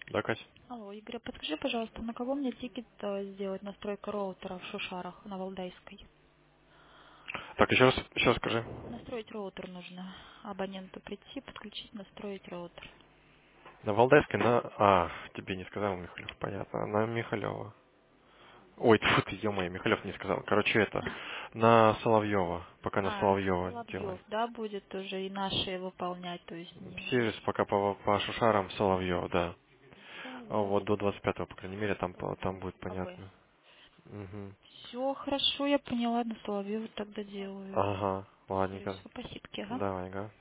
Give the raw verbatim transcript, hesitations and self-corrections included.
Да, Кать? Алло, Игорь, а подскажи, пожалуйста, на кого мне тикет э, сделать, настройка роутера в Шушарах на Валдайской? Так, еще раз, еще раз скажи. Настроить роутер нужно. Абоненту прийти, подключить, настроить роутер. На Валдайской, на... А, тебе не сказал Михалев, понятно. На Михалева. Ой, тьфу ты, ё-моё, Михалев не сказал. Короче, это, на Соловьева. Пока на А, Соловьева делай. Соловьев, да, будет уже и наши выполнять, то есть не Сервис пока по, по Шушарам Соловьева, да. А Соловьев, вот до двадцать пятого, по крайней мере, там, по- там Соловьев, будет АБ. понятно. Угу. Все хорошо, я поняла, на Соловьева тогда делаю. Ага, Все, ладненько. спасибо, ага. Давай, ага.